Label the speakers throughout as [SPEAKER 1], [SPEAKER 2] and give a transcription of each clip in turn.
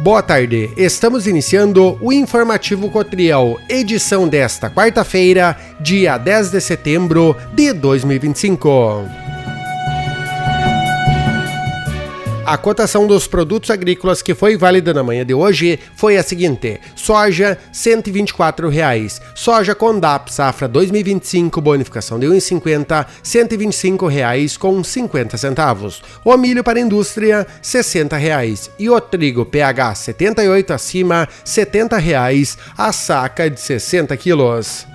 [SPEAKER 1] Boa tarde, estamos iniciando o Informativo Cotriel, edição desta quarta-feira, dia 10 de setembro de 2025. A cotação dos produtos agrícolas que foi válida na manhã de hoje foi a seguinte: soja R$ 124,00, soja Condap safra 2025 bonificação de 1,50, R$ 125,50. O milho para indústria R$ 60,00 e o trigo PH 78 acima R$ 70,00 a saca de 60 quilos.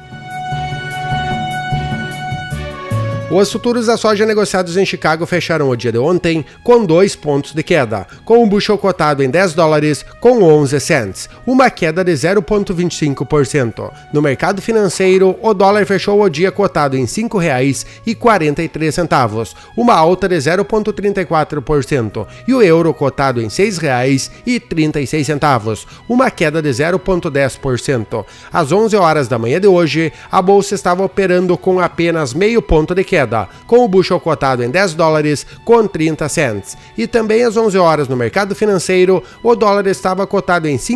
[SPEAKER 1] Os futuros da soja negociados em Chicago fecharam o dia de ontem com 2 pontos de queda, com o bushel cotado em $10 com 11 cents, uma queda de 0,25%. No mercado financeiro, o dólar fechou o dia cotado em R$ 5,43, uma alta de 0,34%, e o euro cotado em R$ 6,36, uma queda de 0,10%. Às 11 horas da manhã de hoje, a bolsa estava operando com apenas meio ponto de queda, com o bushel cotado em $10 com 30 cents. E também às 11 horas no mercado financeiro, o dólar estava cotado em R$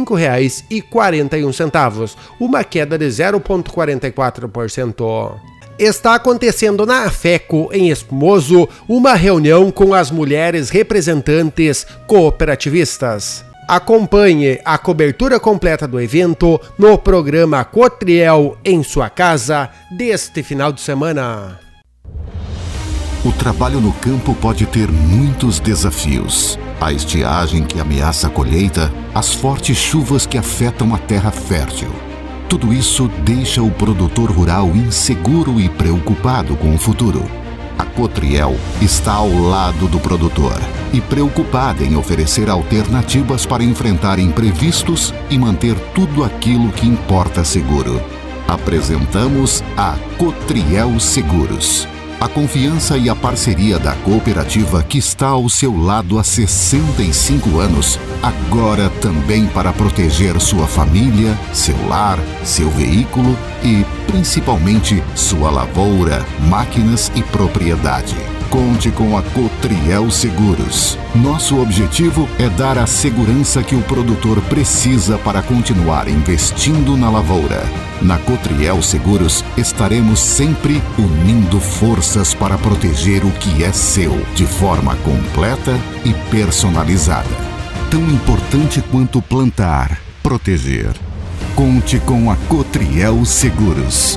[SPEAKER 1] 5,41, uma queda de 0,44%. Está acontecendo na AFECO, em Espumoso, uma reunião com as mulheres representantes cooperativistas. Acompanhe a cobertura completa do evento no programa Cotriel em sua casa deste final de semana.
[SPEAKER 2] O trabalho no campo pode ter muitos desafios. A estiagem que ameaça a colheita, as fortes chuvas que afetam a terra fértil. Tudo isso deixa o produtor rural inseguro e preocupado com o futuro. A Cotriel está ao lado do produtor e preocupada em oferecer alternativas para enfrentar imprevistos e manter tudo aquilo que importa seguro. Apresentamos a Cotriel Seguros. A confiança e a parceria da cooperativa que está ao seu lado há 65 anos, agora também para proteger sua família, seu lar, seu veículo e, principalmente, sua lavoura, máquinas e propriedade. Conte com a Cotriel Seguros. Nosso objetivo é dar a segurança que o produtor precisa para continuar investindo na lavoura. Na Cotriel Seguros, estaremos sempre unindo forças para proteger o que é seu, de forma completa e personalizada. Tão importante quanto plantar, proteger. Conte com a Cotriel Seguros.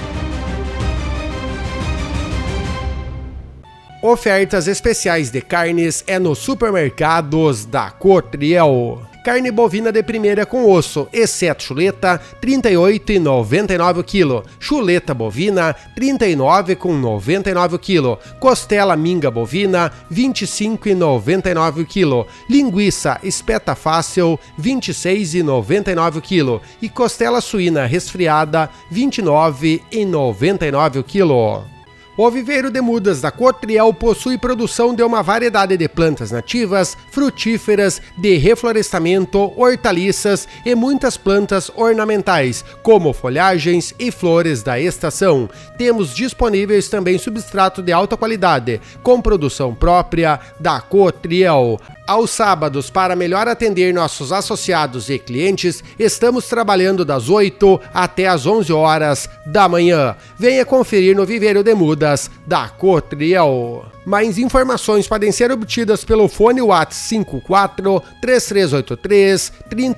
[SPEAKER 1] Ofertas especiais de carnes é nos supermercados da Cotriel. Carne bovina de primeira com osso, exceto chuleta, R$ 38,99 o quilo. Chuleta bovina, R$ 39,99 o quilo. Costela minga bovina, R$ 25,99 o quilo. Linguiça espeta fácil, R$ 26,99 o quilo. E costela suína resfriada, R$ 29,99 o quilo. O viveiro de mudas da Cotriel possui produção de uma variedade de plantas nativas, frutíferas, de reflorestamento, hortaliças e muitas plantas ornamentais, como folhagens e flores da estação. Temos disponíveis também substrato de alta qualidade, com produção própria da Cotriel. Aos sábados, para melhor atender nossos associados e clientes, estamos trabalhando das 8 até as 11 horas da manhã. Venha conferir no viveiro de mudas da Cotriel. Mais informações podem ser obtidas pelo fone WhatsApp 54 3383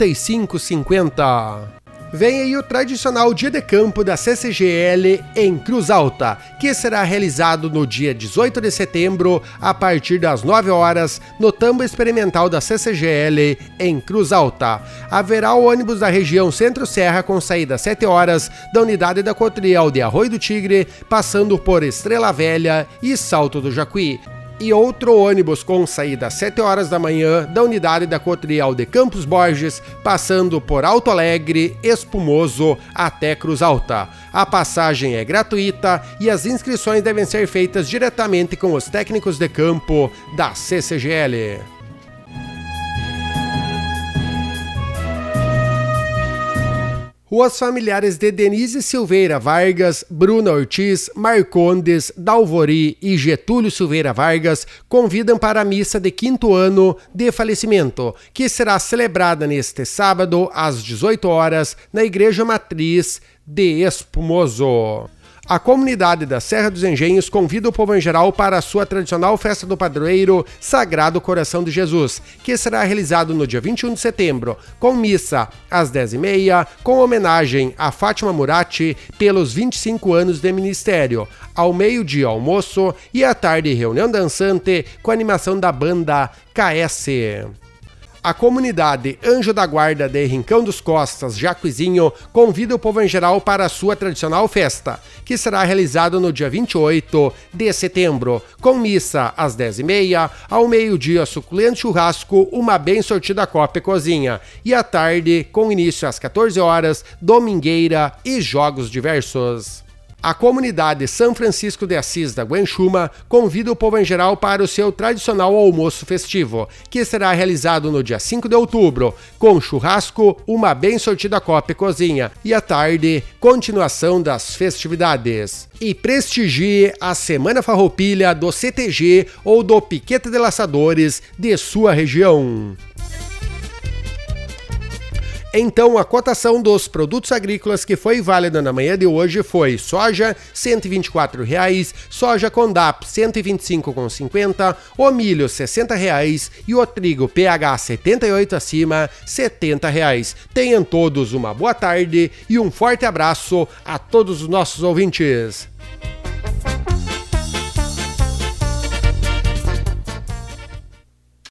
[SPEAKER 1] 3550. Vem aí o tradicional dia de campo da CCGL em Cruz Alta, que será realizado no dia 18 de setembro, a partir das 9 horas, no tambo experimental da CCGL em Cruz Alta. Haverá o ônibus da região Centro-Serra com saída às 7 horas da unidade da Cotriel de Arroio do Tigre, passando por Estrela Velha e Salto do Jacuí. E outro ônibus com saída às 7 horas da manhã da unidade da Cotriel de Campos Borges, passando por Alto Alegre, Espumoso até Cruz Alta. A passagem é gratuita e as inscrições devem ser feitas diretamente com os técnicos de campo da CCGL. Os familiares de Denise Silveira Vargas, Bruna Ortiz, Marcondes, Dalvori e Getúlio Silveira Vargas convidam para a missa de 5º ano de falecimento, que será celebrada neste sábado às 18 horas na Igreja Matriz de Espumoso. A comunidade da Serra dos Engenhos convida o povo em geral para a sua tradicional festa do padroeiro Sagrado Coração de Jesus, que será realizado no dia 21 de setembro, com missa às 10h30, com homenagem a Fátima Murati pelos 25 anos de ministério, ao meio-dia almoço e à tarde reunião dançante com animação da banda KS. A comunidade Anjo da Guarda de Rincão dos Costas, Jacuizinho, convida o povo em geral para a sua tradicional festa, que será realizada no dia 28 de setembro, com missa às 10h30, ao meio-dia suculento churrasco, uma bem sortida copa e cozinha, e à tarde, com início às 14 horas, domingueira e jogos diversos. A comunidade São Francisco de Assis da Guanchuma convida o povo em geral para o seu tradicional almoço festivo, que será realizado no dia 5 de outubro, com churrasco, uma bem sortida copa e cozinha, e à tarde, continuação das festividades. E prestigie a Semana Farroupilha do CTG ou do Piquete de Laçadores de sua região. Então, a cotação dos produtos agrícolas que foi válida na manhã de hoje foi soja R$ 124,00, soja Condap R$ 125,50, o milho R$ 60,00 e o trigo PH 78 acima R$ 70,00. Tenham todos uma boa tarde e um forte abraço a todos os nossos ouvintes.